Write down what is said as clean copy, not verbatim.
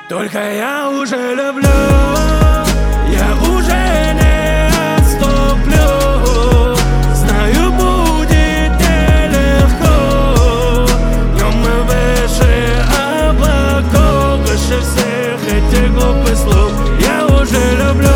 Только я уже люблю, я уже не отступлю. Знаю, будет нелегко, но мы выше облаков, выше всех этих глупых слов. Я уже люблю.